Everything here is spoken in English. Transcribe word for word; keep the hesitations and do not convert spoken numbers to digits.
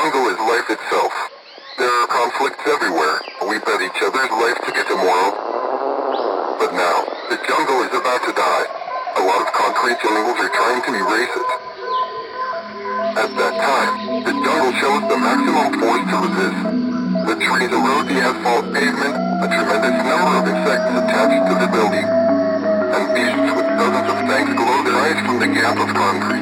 jungle is life itself. There are conflicts everywhere. We bet each other's life to get tomorrow. But now, the jungle is about to die. A lot of concrete jungles are trying to erase it. At that time, the jungle shows the maximum force to resist. The trees erode the asphalt pavement, a tremendous number of insects attached to the building. And beasts with dozens of fangs glow their eyes from the gap of concrete.